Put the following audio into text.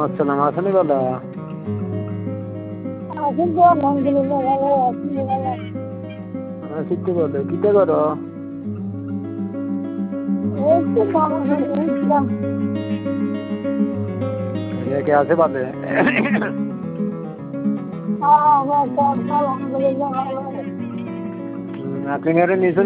আসসালাম, আসেনি বলো। শিখতে বলো, কিতে করো? কে আছে পাবে? আপনি নিয়েছেন